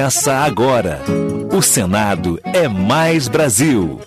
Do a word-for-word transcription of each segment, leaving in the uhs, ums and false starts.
Começa agora. O Senado é mais Brasil.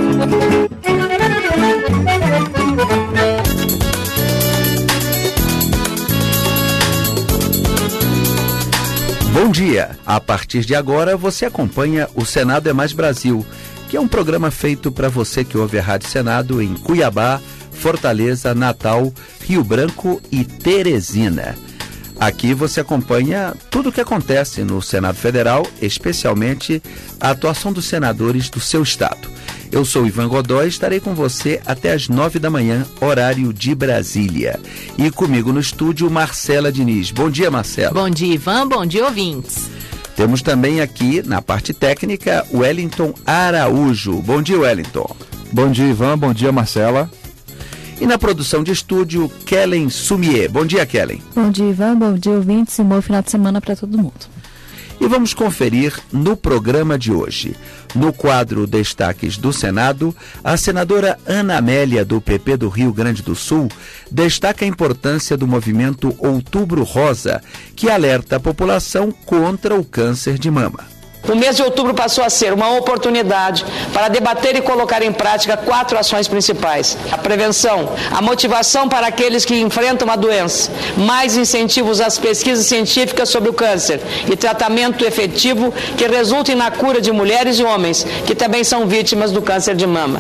Bom dia! A partir de agora você acompanha o Senado é mais Brasil, que é um programa feito para você que ouve a Rádio Senado em Cuiabá, Fortaleza, Natal, Rio Branco e Teresina. Aqui você acompanha tudo o que acontece no Senado Federal, especialmente a atuação dos senadores do seu estado. Eu sou Ivan Godoy e estarei com você até às nove da manhã, horário de Brasília. E comigo no estúdio, Marcela Diniz. Bom dia, Marcela. Bom dia, Ivan. Bom dia, ouvintes. Temos também aqui, na parte técnica, Wellington Araújo. Bom dia, Wellington. Bom dia, Ivan. Bom dia, Marcela. E na produção de estúdio, Kellen Sumier. Bom dia, Kellen. Bom dia, Ivan. Bom dia, ouvintes. E bom final de semana para todo mundo. E vamos conferir no programa de hoje. No quadro Destaques do Senado, a senadora Ana Amélia, do P P do Rio Grande do Sul, destaca a importância do movimento Outubro Rosa, que alerta a população contra o câncer de mama. O mês de outubro passou a ser uma oportunidade para debater e colocar em prática quatro ações principais: a prevenção, a motivação para aqueles que enfrentam a doença, mais incentivos às pesquisas científicas sobre o câncer e tratamento efetivo que resultem na cura de mulheres e homens que também são vítimas do câncer de mama.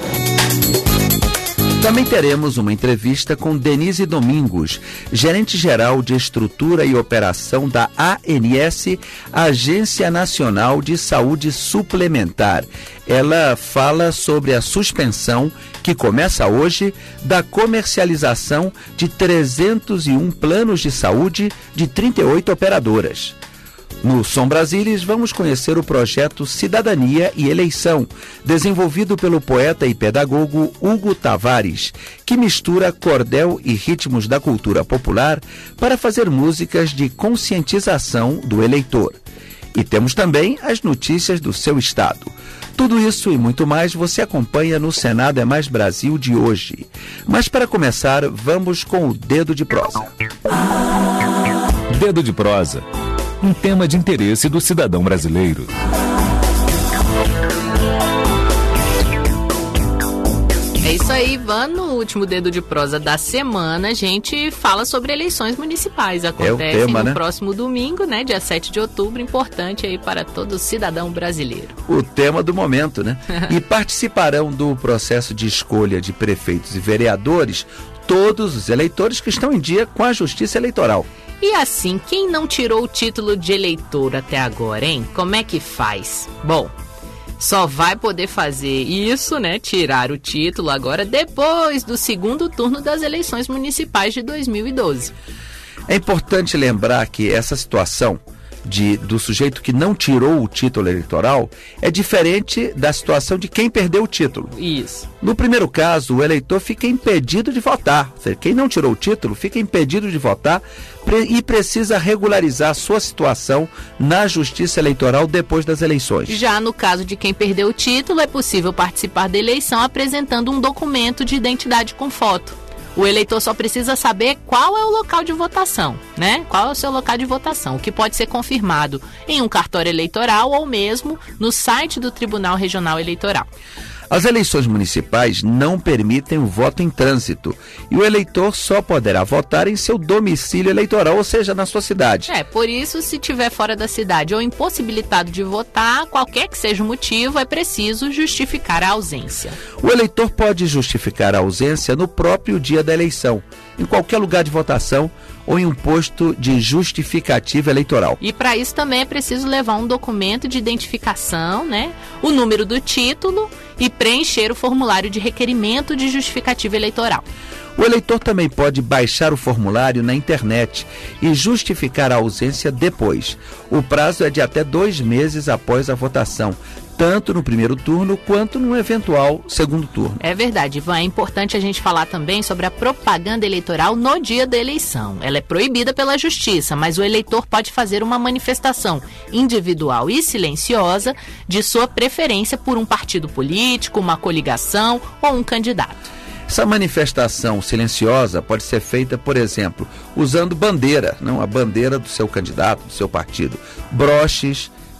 Também teremos uma entrevista com Denise Domingos, gerente-geral de Estrutura e Operação da A N S, Agência Nacional de Saúde Suplementar. Ela fala sobre a suspensão, que começa hoje, da comercialização de trezentos e um planos de saúde de trinta e oito operadoras. No Som Brasilis, vamos conhecer o projeto Cidadania e Eleição, desenvolvido pelo poeta e pedagogo Hugo Tavares, que mistura cordel e ritmos da cultura popular para fazer músicas de conscientização do eleitor. E temos também as notícias do seu estado. Tudo isso e muito mais você acompanha no Senado é mais Brasil de hoje. Mas para começar, vamos com o Dedo de Prosa. Dedo de Prosa. Um tema de interesse do cidadão brasileiro. É isso aí, Ivan. No último Dedo de Prosa da semana, a gente fala sobre eleições municipais. Acontecem é tema, no né? próximo domingo, né, dia sete de outubro, importante aí para todo cidadão brasileiro. O tema do momento, né? E participarão do processo de escolha de prefeitos e vereadores todos os eleitores que estão em dia com a Justiça Eleitoral. E assim, quem não tirou o título de eleitor até agora, hein? Como é que faz? Bom, só vai poder fazer isso, né? Tirar o título agora depois do segundo turno das eleições municipais de dois mil e doze. É importante lembrar que essa situação de, do sujeito que não tirou o título eleitoral é diferente da situação de quem perdeu o título. Isso. No primeiro caso, o eleitor fica impedido de votar. Ou seja, quem não tirou o título fica impedido de votar e precisa regularizar a sua situação na Justiça Eleitoral depois das eleições. Já no caso de quem perdeu o título, é possível participar da eleição apresentando um documento de identidade com foto. O eleitor só precisa saber qual é o local de votação, né? Qual é o seu local de votação, o que pode ser confirmado em um cartório eleitoral ou mesmo no site do Tribunal Regional Eleitoral. As eleições municipais não permitem o voto em trânsito e o eleitor só poderá votar em seu domicílio eleitoral, ou seja, na sua cidade. É, por isso, se estiver fora da cidade ou impossibilitado de votar, qualquer que seja o motivo, é preciso justificar a ausência. O eleitor pode justificar a ausência no próprio dia da eleição, em qualquer lugar de votação ou em um posto de justificativa eleitoral. E para isso também é preciso levar um documento de identificação, né? O número do título e preencher o formulário de requerimento de justificativa eleitoral. O eleitor também pode baixar o formulário na internet e justificar a ausência depois. O prazo é de até dois meses após a votação, tanto no primeiro turno quanto no eventual segundo turno. É verdade, Ivan. É importante a gente falar também sobre a propaganda eleitoral no dia da eleição. Ela é proibida pela Justiça, mas o eleitor pode fazer uma manifestação individual e silenciosa de sua preferência por um partido político, uma coligação ou um candidato. Essa manifestação silenciosa pode ser feita, por exemplo, usando bandeira, não a bandeira do seu candidato, do seu partido, broches,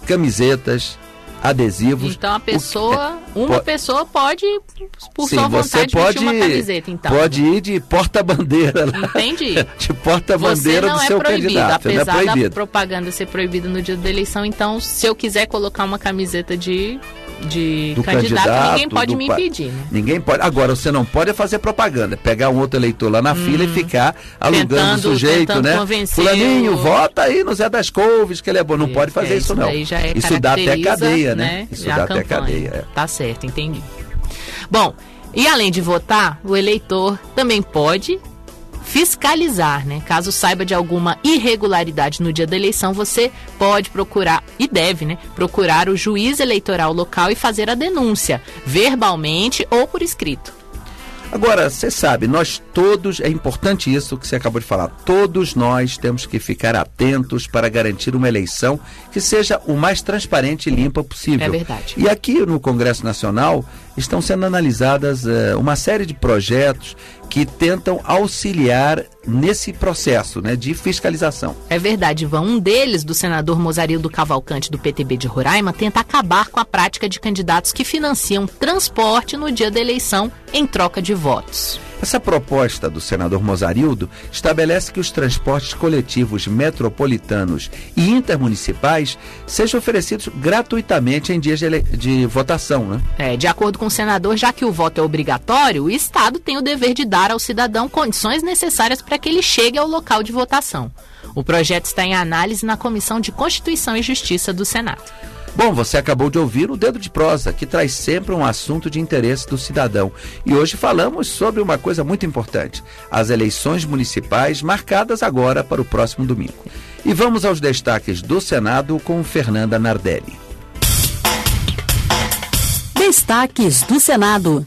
camisetas, adesivos. Então a pessoa, o, é, uma pode, pessoa pode, por sim, sua você vontade, pode, vestir uma camiseta, então. Pode ir de porta-bandeira lá. Entendi. De porta-bandeira do é seu proibido, candidato. apesar não é proibido. da propaganda ser proibida no dia da eleição, então se eu quiser colocar uma camiseta de, de do candidato, candidato, ninguém pode do me pa... impedir. Né? Ninguém pode. Agora, você não pode fazer propaganda, pegar um outro eleitor lá na hum, fila e ficar alugando tentando, o sujeito, né? Fulaninho, o... vota aí no Zé das Couves, que ele é bom. Não isso, pode fazer é, isso, não. Já é isso dá até cadeia, né? né? Isso já dá até cadeia. É. Tá certo, entendi. Bom, e além de votar, o eleitor também pode fiscalizar, né? Caso saiba de alguma irregularidade no dia da eleição, você pode procurar, e deve, né? Procurar o juiz eleitoral local e fazer a denúncia, verbalmente ou por escrito. Agora, você sabe, nós todos, é importante isso que você acabou de falar, todos nós temos que ficar atentos para garantir uma eleição que seja o mais transparente e limpa possível. É verdade. E aqui no Congresso Nacional estão sendo analisadas uh, uma série de projetos que tentam auxiliar nesse processo, né, de fiscalização. É verdade, Ivan. Um deles, do senador Mozarildo Cavalcante, do P T B de Roraima, tenta acabar com a prática de candidatos que financiam transporte no dia da eleição em troca de votos. Essa proposta do senador Mozarildo estabelece que os transportes coletivos metropolitanos e intermunicipais sejam oferecidos gratuitamente em dias de, ele... de votação, né? É, de acordo com o senador, já que o voto é obrigatório, o Estado tem o dever de dar ao cidadão condições necessárias para que ele chegue ao local de votação. O projeto está em análise na Comissão de Constituição e Justiça do Senado. Bom, você acabou de ouvir o Dedo de Prosa, que traz sempre um assunto de interesse do cidadão. E hoje falamos sobre uma coisa muito importante, as eleições municipais marcadas agora para o próximo domingo. E vamos aos destaques do Senado com Fernanda Nardelli. Destaques do Senado.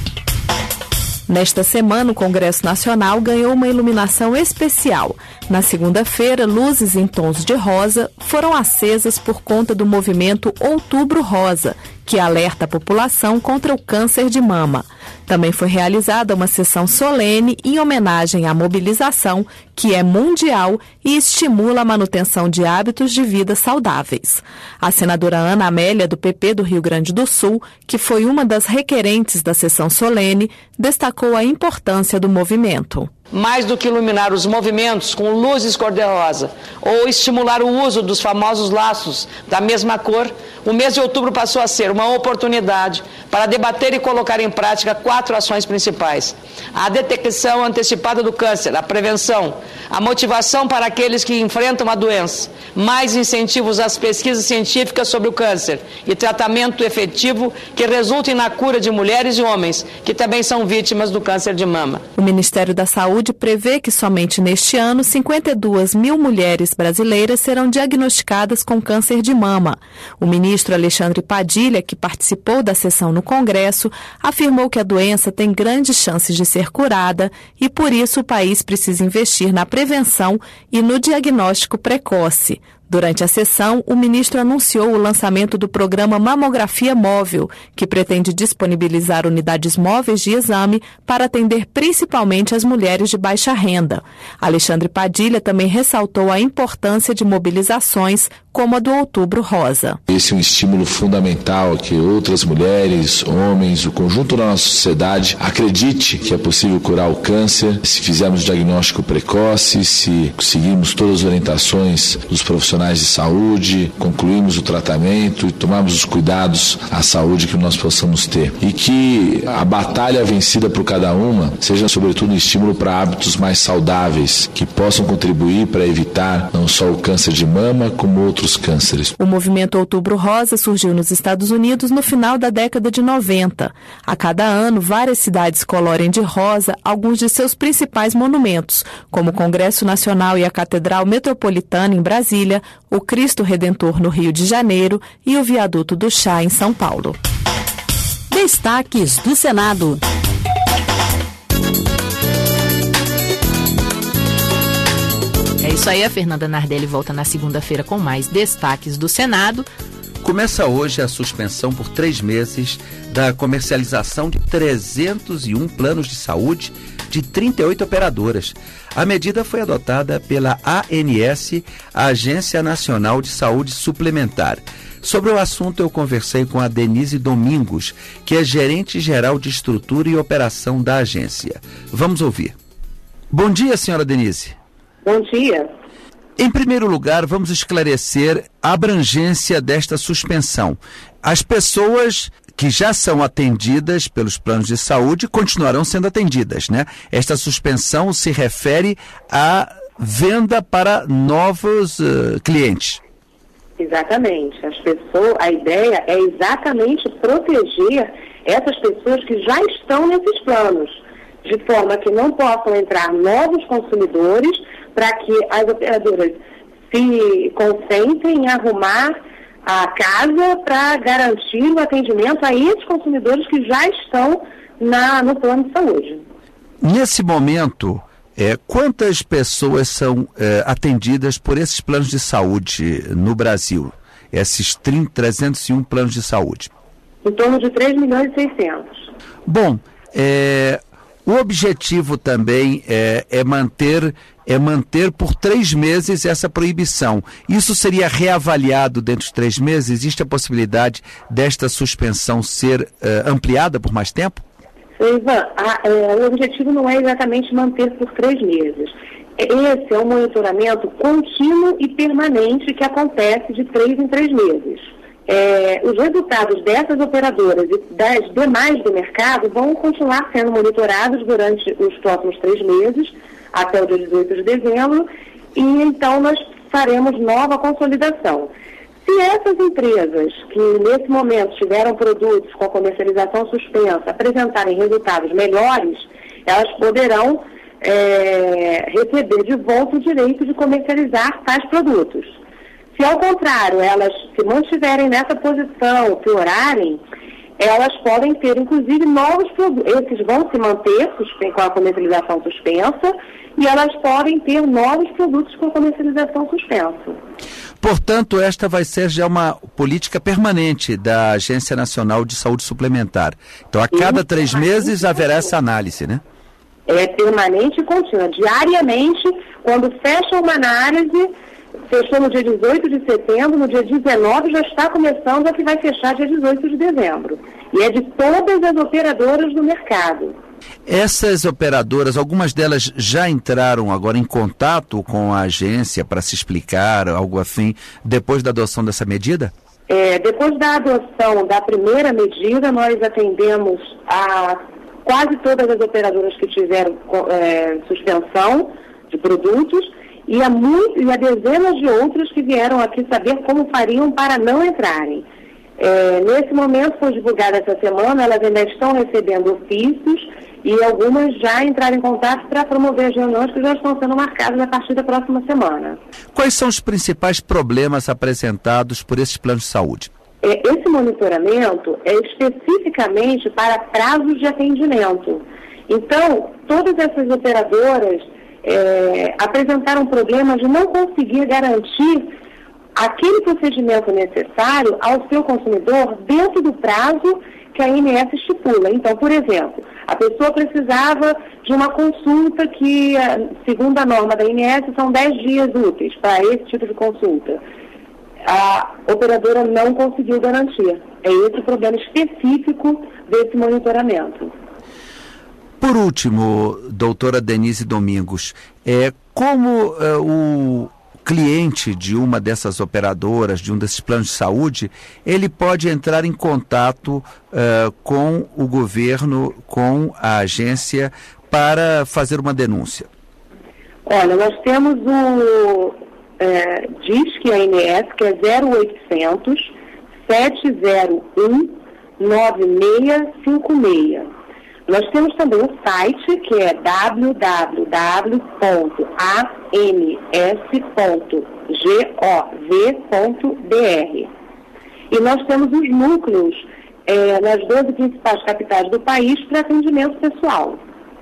Nesta semana, o Congresso Nacional ganhou uma iluminação especial. Na segunda-feira, luzes em tons de rosa foram acesas por conta do movimento Outubro Rosa, que alerta a população contra o câncer de mama. Também foi realizada uma sessão solene em homenagem à mobilização, que é mundial e estimula a manutenção de hábitos de vida saudáveis. A senadora Ana Amélia, do P P do Rio Grande do Sul, que foi uma das requerentes da sessão solene, destacou a importância do movimento. Mais do que iluminar os movimentos com luzes cor-de-rosa ou estimular o uso dos famosos laços da mesma cor, o mês de outubro passou a ser uma oportunidade para debater e colocar em prática quatro ações principais: a detecção antecipada do câncer, a prevenção, a motivação para aqueles que enfrentam a doença, mais incentivos às pesquisas científicas sobre o câncer e tratamento efetivo que resultem na cura de mulheres e homens que também são vítimas do câncer de mama. O Ministério da Saúde prevê que somente neste ano cinquenta e duas mil mulheres brasileiras serão diagnosticadas com câncer de mama. O ministro Alexandre Padilha, que participou da sessão no Congresso, afirmou que a doença tem grandes chances de ser curada e, por isso, o país precisa investir na prevenção e no diagnóstico precoce. Durante a sessão, o ministro anunciou o lançamento do programa Mamografia Móvel, que pretende disponibilizar unidades móveis de exame para atender principalmente as mulheres de baixa renda. Alexandre Padilha também ressaltou a importância de mobilizações como a do Outubro Rosa. Esse é um estímulo fundamental que outras mulheres, homens, o conjunto da nossa sociedade acredite que é possível curar o câncer se fizermos diagnóstico precoce, se seguirmos todas as orientações dos profissionais de saúde, concluímos o tratamento e tomarmos os cuidados à saúde que nós possamos ter. E que a batalha vencida por cada uma seja sobretudo um estímulo para hábitos mais saudáveis, que possam contribuir para evitar não só o câncer de mama, como outros cânceres. O movimento Outubro Rosa surgiu nos Estados Unidos no final da década de noventa. A cada ano, várias cidades colorem de rosa alguns de seus principais monumentos, como o Congresso Nacional e a Catedral Metropolitana em Brasília, o Cristo Redentor no Rio de Janeiro e o Viaduto do Chá em São Paulo. Destaques do Senado. É isso aí, a Fernanda Nardelli volta na segunda-feira com mais destaques do Senado. Começa hoje a suspensão por três meses da comercialização de trezentos e um planos de saúde de trinta e oito operadoras. A medida foi adotada pela A N S, a Agência Nacional de Saúde Suplementar. Sobre o assunto, eu conversei com a Denise Domingos, que é gerente-geral de estrutura e operação da agência. Vamos ouvir. Bom dia, senhora Denise. Bom dia. Em primeiro lugar, vamos esclarecer a abrangência desta suspensão. As pessoas que já são atendidas pelos planos de saúde continuarão sendo atendidas, né? Esta suspensão se refere à venda para novos uh, clientes. Exatamente. As pessoas, a ideia é exatamente proteger essas pessoas que já estão nesses planos, de forma que não possam entrar novos consumidores, para que as operadoras se concentrem em arrumar a casa para garantir o atendimento a esses consumidores que já estão na, no plano de saúde. Nesse momento, é, quantas pessoas são é, atendidas por esses planos de saúde no Brasil? Esses trezentos e um planos de saúde? Em torno de três milhões e seiscentos. Bom, é, o objetivo também é, é manter... é manter por três meses essa proibição. Isso seria reavaliado dentro de três meses? Existe a possibilidade desta suspensão ser uh, ampliada por mais tempo? Ivan, a, é, o objetivo não é exatamente manter por três meses. Esse é um monitoramento contínuo e permanente que acontece de três em três meses. É, os resultados dessas operadoras e das demais do mercado vão continuar sendo monitorados durante os próximos três meses, até o dia dezoito de dezembro, e então nós faremos nova consolidação. Se essas empresas que nesse momento tiveram produtos com a comercialização suspensa apresentarem resultados melhores, elas poderão é, receber de volta o direito de comercializar tais produtos. Se ao contrário, elas se mantiverem nessa posição, piorarem, elas podem ter, inclusive, novos produtos. Esses vão se manter com a comercialização suspensa e elas podem ter novos produtos com a comercialização suspensa. Portanto, esta vai ser já uma política permanente da Agência Nacional de Saúde Suplementar. Então, a cada Isso, três meses haverá essa análise, né? É permanente e contínua. Diariamente, quando fecha uma análise... Fechou no dia dezoito de setembro, no dia dezenove já está começando a que vai fechar dia dezoito de dezembro. E é de todas as operadoras do mercado. Essas operadoras, algumas delas já entraram agora em contato com a agência para se explicar, algo assim, depois da adoção dessa medida? É, depois da adoção da primeira medida, nós atendemos a quase todas as operadoras que tiveram é, suspensão de produtos, E há, muito, e há dezenas de outras que vieram aqui saber como fariam para não entrarem. É, nesse momento, foi divulgada essa semana, elas ainda estão recebendo ofícios e algumas já entraram em contato para promover as reuniões que já estão sendo marcadas a partir da próxima semana. Quais são os principais problemas apresentados por esses planos de saúde? É, esse monitoramento é especificamente para prazos de atendimento. Então, todas essas operadoras É, apresentaram problemas de não conseguir garantir aquele procedimento necessário ao seu consumidor dentro do prazo que a A N S estipula. Então, por exemplo, a pessoa precisava de uma consulta que, segundo a norma da A N S, são dez dias úteis para esse tipo de consulta. A operadora não conseguiu garantir. É esse o problema específico desse monitoramento. Por último, doutora Denise Domingos, é, como é, o cliente de uma dessas operadoras, de um desses planos de saúde, ele pode entrar em contato é, com o governo, com a agência, para fazer uma denúncia? Olha, nós temos o é, Disque A N S, que é zero oitocentos, sete zero um, nove seis cinco seis. Nós temos também um site que é w w w ponto a n s ponto gov ponto b r. E nós temos os núcleos é, nas doze principais capitais do país para atendimento pessoal.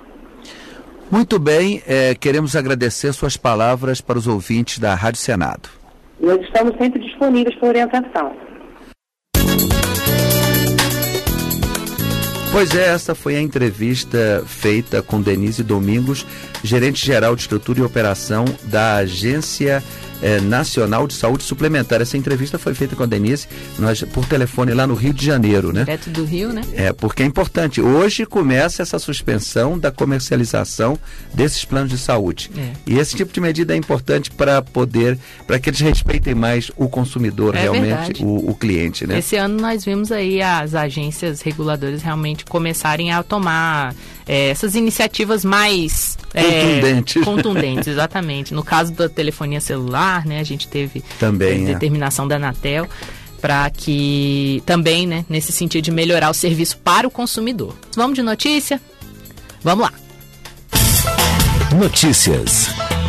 Muito bem, é, queremos agradecer suas palavras para os ouvintes da Rádio Senado. Nós estamos sempre disponíveis para orientação. Pois é, essa foi a entrevista feita com Denise Domingos, gerente-geral de estrutura e operação da Agência eh, Nacional de Saúde Suplementar. Essa entrevista foi feita com a Denise nós, por telefone lá no Rio de Janeiro, né? Direto do Rio, né? É, porque é importante. Hoje começa essa suspensão da comercialização desses planos de saúde. É. E esse tipo de medida é importante para poder, para que eles respeitem mais o consumidor, é realmente, o, o cliente, né? Esse ano nós vimos aí as agências reguladoras realmente começarem a tomar é, essas iniciativas mais contundentes. É, contundentes, exatamente. No caso da telefonia celular, né, a gente teve também, a determinação é. da Anatel para que também, né, nesse sentido de melhorar o serviço para o consumidor. Vamos de notícia? Vamos lá. Notícias.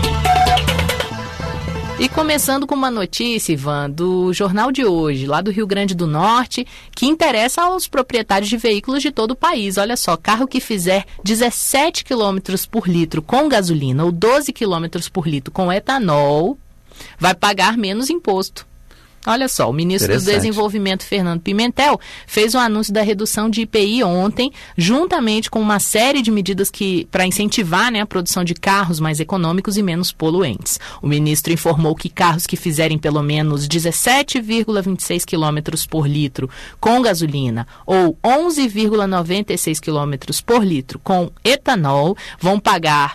E começando com uma notícia, Ivan, do jornal de hoje, lá do Rio Grande do Norte, que interessa aos proprietários de veículos de todo o país. Olha só, carro que fizer dezessete quilômetros por litro com gasolina ou doze quilômetros por litro com etanol, vai pagar menos imposto. Olha só, o ministro do Desenvolvimento, Fernando Pimentel, fez o anúncio da redução de I P I ontem, juntamente com uma série de medidas que para incentivar, né, a produção de carros mais econômicos e menos poluentes. O ministro informou que carros que fizerem pelo menos dezessete vírgula vinte e seis quilômetros por litro com gasolina ou onze vírgula noventa e seis quilômetros por litro com etanol vão pagar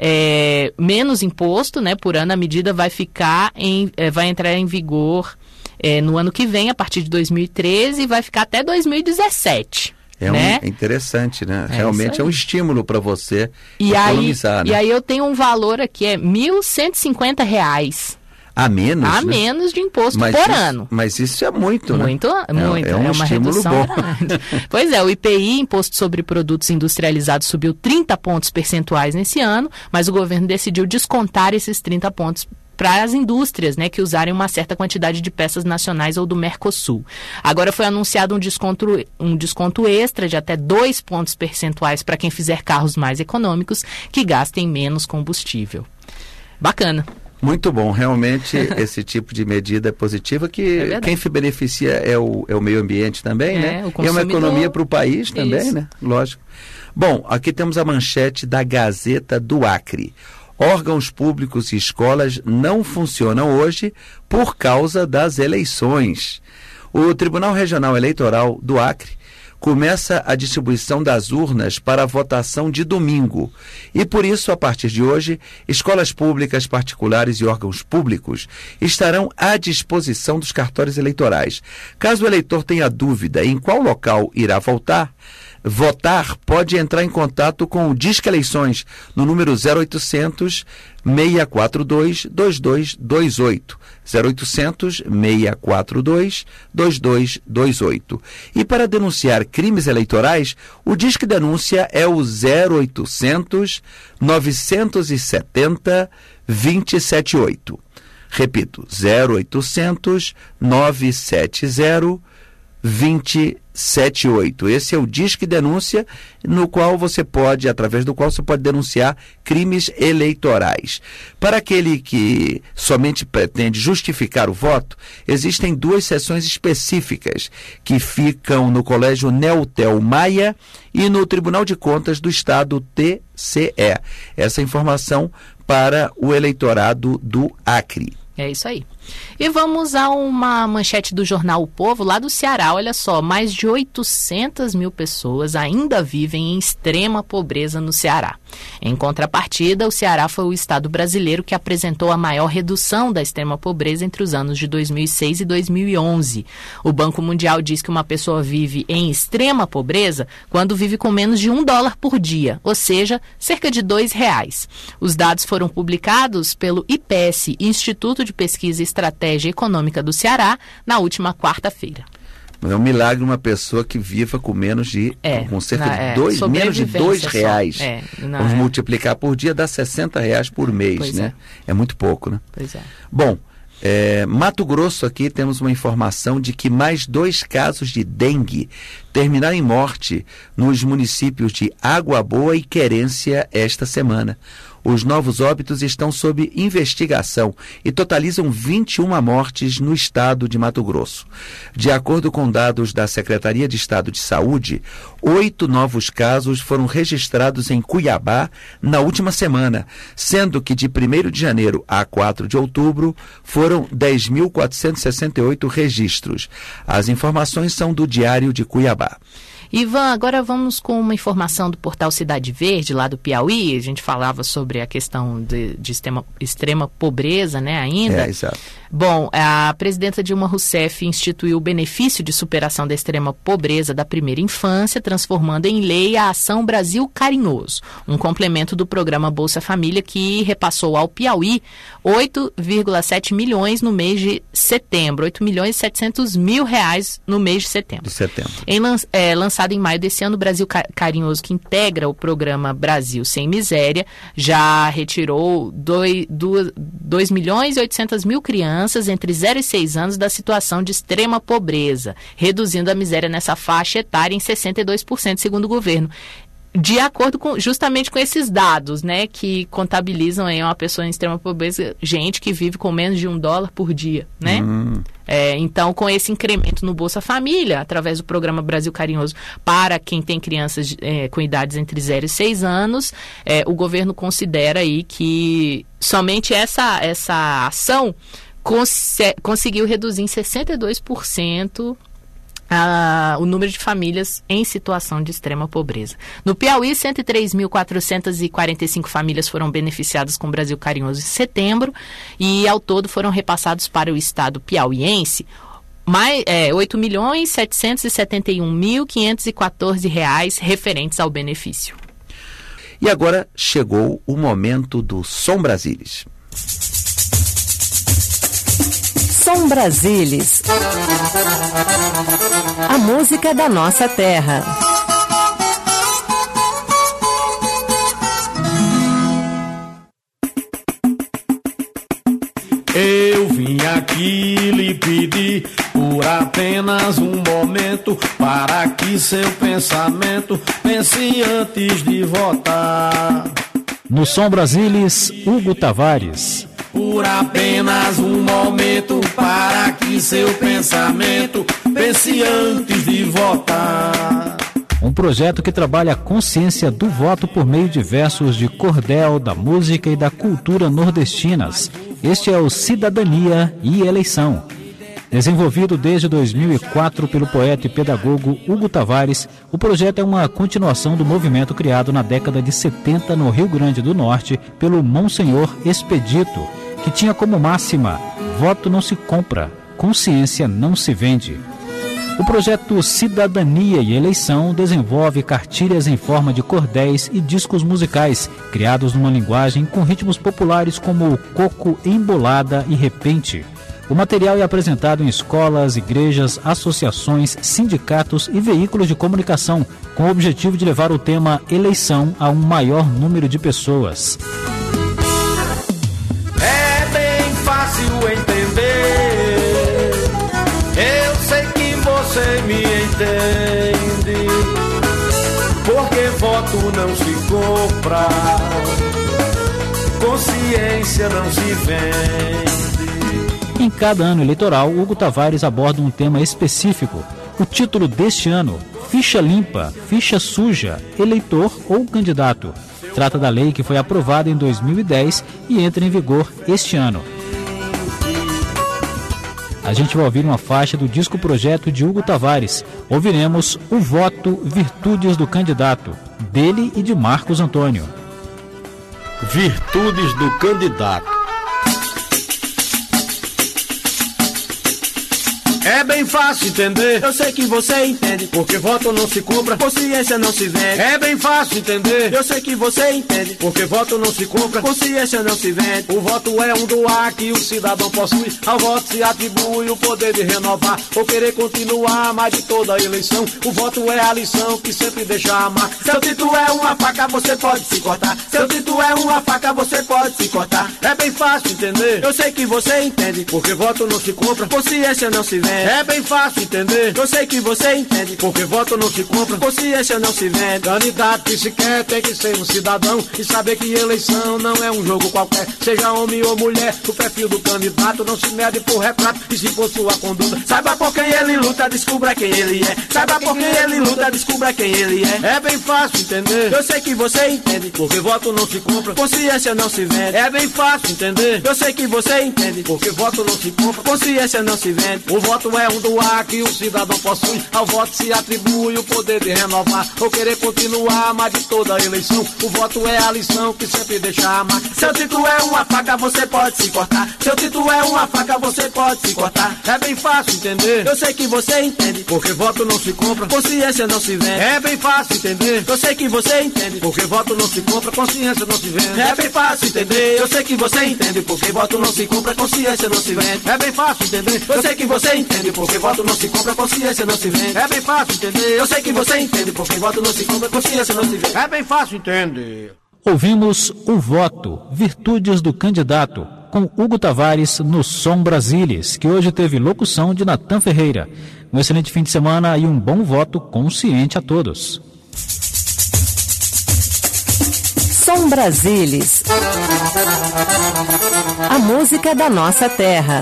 é, menos imposto, né, por ano. A medida vai ficar em, é, vai entrar em vigor É, no ano que vem, a partir de dois mil e treze, e vai ficar até dois mil e dezessete. É, né? um, é interessante, né? É Realmente é um estímulo para você e economizar, aí, né? E aí eu tenho um valor aqui, é mil cento e cinquenta reais. A menos? A né? menos de imposto mas por isso, ano. Mas isso é muito, né? Muito, muito. É, é um é uma estímulo redução bom. grande. Pois é, o I P I, Imposto sobre Produtos Industrializados, subiu trinta pontos percentuais nesse ano, mas o governo decidiu descontar esses trinta pontos para as indústrias, né, que usarem uma certa quantidade de peças nacionais ou do Mercosul. Agora foi anunciado um desconto, um desconto extra de até dois pontos percentuais para quem fizer carros mais econômicos que gastem menos combustível. Bacana. Muito bom, realmente esse tipo de medida é positiva, que é quem se beneficia é o, é o meio ambiente também, é, né? E é uma economia para o país também, Isso. né? Lógico. Bom, aqui temos a manchete da Gazeta do Acre. Órgãos públicos e escolas não funcionam hoje por causa das eleições. O Tribunal Regional Eleitoral do Acre começa a distribuição das urnas para a votação de domingo. E por isso, a partir de hoje, escolas públicas, particulares e órgãos públicos estarão à disposição dos cartórios eleitorais. Caso o eleitor tenha dúvida em qual local irá votar, votar, pode entrar em contato com o Disque Eleições no número zero oitocentos, seis quatro dois, dois dois dois oito. zero oitocentos, seis quatro dois, dois dois dois oito. E para denunciar crimes eleitorais, o Disque Denúncia é o zero oitocentos, novecentos e setenta, vinte e setenta e oito. Repito, zero oitocentos, novecentos e setenta, vinte e setenta e oito. Esse é o Disque Denúncia, no qual você pode, através do qual você pode denunciar crimes eleitorais. Para aquele que somente pretende justificar o voto, existem duas sessões específicas que ficam no Colégio Neutel Maia e no Tribunal de Contas do Estado, T C E. Essa informação para o eleitorado do Acre. É isso aí. E vamos a uma manchete do jornal O Povo, lá do Ceará. Olha só, mais de oitocentas mil pessoas ainda vivem em extrema pobreza no Ceará. Em contrapartida, o Ceará foi o estado brasileiro que apresentou a maior redução da extrema pobreza entre os anos de dois mil e seis e dois mil e onze. O Banco Mundial diz que uma pessoa vive em extrema pobreza quando vive com menos de um dólar por dia, ou seja, cerca de dois reais. Os dados foram publicados pelo I P E S, Instituto de Pesquisa e Estratégia Econômica do Ceará, na última quarta-feira. É um milagre uma pessoa que viva com menos de é, com cerca na, de dois, é, menos de dois reais. É, na, Vamos é. multiplicar por dia, dá sessenta reais por mês, pois né? É. é muito pouco, né? Pois é. Bom, é, Mato Grosso aqui temos uma informação de que mais dois casos de dengue terminaram em morte nos municípios de Água Boa e Querência esta semana. Os novos óbitos estão sob investigação e totalizam vinte e uma mortes no estado de Mato Grosso. De acordo com dados da Secretaria de Estado de Saúde, oito novos casos foram registrados em Cuiabá na última semana, sendo que de primeiro de janeiro a quatro de outubro foram dez mil quatrocentos e sessenta e oito registros. As informações são do Diário de Cuiabá. Ivan, agora vamos com uma informação do portal Cidade Verde, lá do Piauí. A gente falava sobre a questão de, de extrema, extrema pobreza, né, ainda. É, exato. Bom, a presidenta Dilma Rousseff instituiu o benefício de superação da extrema pobreza da primeira infância, transformando em lei a Ação Brasil Carinhoso, um complemento do programa Bolsa Família, que repassou ao Piauí oito vírgula sete milhões no mês de setembro, oito milhões e setecentos mil reais no mês de setembro. De setembro. Em lan- é, lançado em maio desse ano, o Brasil Carinhoso, que integra o programa Brasil Sem Miséria, já retirou dois milhões e oitocentos mil crianças entre zero e seis anos da situação de extrema pobreza, reduzindo a miséria nessa faixa etária em sessenta e dois por cento, segundo o governo. De acordo com, justamente com esses dados, né, que contabilizam aí uma pessoa em extrema pobreza, gente que vive com menos de um dólar por dia, né? Hum. É, então, com esse incremento no Bolsa Família, através do programa Brasil Carinhoso, para quem tem crianças é, com idades entre zero e seis anos, é, o governo considera aí que somente essa, essa ação cons- conseguiu reduzir em sessenta e dois por cento Uh, o número de famílias em situação de extrema pobreza. No Piauí, cento e três mil quatrocentas e quarenta e cinco famílias foram beneficiadas com o Brasil Carinhoso em setembro e, ao todo, foram repassados para o estado piauiense mais, é, oito milhões setecentos e setenta e um mil quinhentos e quatorze reais referentes ao benefício. E agora chegou o momento do Som Brasilis. Som Brasilis. A música da nossa terra. Eu vim aqui lhe pedir por apenas um momento, para que seu pensamento pense antes de votar. No Som Brasilis, Hugo Tavares. Por apenas um momento, para que seu pensamento pense antes de votar. Um projeto que trabalha a consciência do voto por meio de versos de cordel, da música e da cultura nordestinas. Este é o Cidadania e Eleição. Desenvolvido desde dois mil e quatro pelo poeta e pedagogo Hugo Tavares, o projeto é uma continuação do movimento criado na década de setenta no Rio Grande do Norte pelo Monsenhor Expedito, que tinha como máxima: voto não se compra, consciência não se vende. O projeto Cidadania e Eleição desenvolve cartilhas em forma de cordéis e discos musicais, criados numa linguagem com ritmos populares como coco, embolada e repente. O material é apresentado em escolas, igrejas, associações, sindicatos e veículos de comunicação, com o objetivo de levar o tema eleição a um maior número de pessoas. É bem fácil entender, eu sei que você me entende, porque voto não se compra, consciência não se vende. Em cada ano eleitoral, Hugo Tavares aborda um tema específico. O título deste ano: Ficha Limpa, Ficha Suja, Eleitor ou Candidato. Trata da lei que foi aprovada em dois mil e dez e entra em vigor este ano. A gente vai ouvir uma faixa do disco projeto de Hugo Tavares. Ouviremos O Voto, Virtudes do Candidato, dele e de Marcos Antônio. Virtudes do Candidato. É bem fácil entender, eu sei que você entende, porque voto não se compra, consciência não se vende. É bem fácil entender, eu sei que você entende, porque voto não se compra, consciência não se vende. O voto é um doar que o cidadão possui, ao voto se atribui o poder de renovar ou querer continuar mais de toda a eleição. O voto é a lição que sempre deixa amar. Seu título é uma faca, você pode se cortar. Seu título é uma faca, você pode se cortar. É bem fácil entender, eu sei que você entende, porque voto não se compra, consciência não se vende. vende. É bem fácil entender, eu sei que você entende, porque voto não se compra, consciência não se vende. Candidato que se quer tem que ser um cidadão e saber que eleição não é um jogo qualquer. Seja homem ou mulher, o perfil do candidato não se mede por retrato e se for sua conduta. Saiba por quem ele luta, descubra quem ele é. Saiba por quem ele luta, descubra quem ele é. É bem fácil entender, eu sei que você entende, porque voto não se compra, consciência não se vende. É bem fácil entender, eu sei que você entende, porque voto não se compra, consciência não se vende. O voto é um doar que o cidadão possui, ao voto se atribui o poder de renovar ou querer continuar, mas de toda eleição o voto é a lição que sempre deixa a marca. Seu título é uma faca, você pode se cortar. Seu título é uma faca, você pode se cortar. É bem fácil entender, eu sei que você entende, porque voto não se compra, consciência não se vende. É bem fácil entender, eu sei que você entende, porque voto não se compra, consciência não se vende. É bem fácil entender, eu sei que você entende, porque voto não se compra, consciência não se vende. É bem fácil entender, eu sei que você entende, porque voto não se compra, consciência não se vende. É bem fácil entender, eu sei que você entende, porque voto não se compra, consciência não se vende. É bem fácil entender. Ouvimos O Voto, Virtudes do Candidato, com Hugo Tavares no Som Brasilis, que hoje teve locução de Natan Ferreira. Um excelente fim de semana e um bom voto consciente a todos. Som Brasilis, a música da nossa terra.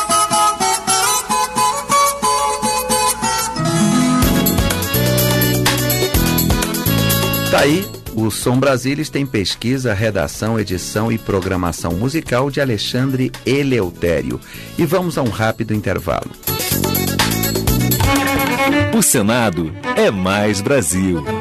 Tá aí, o Som Brasilis tem pesquisa, redação, edição e programação musical de Alexandre Eleutério. E vamos a um rápido intervalo. O Senado é mais Brasil.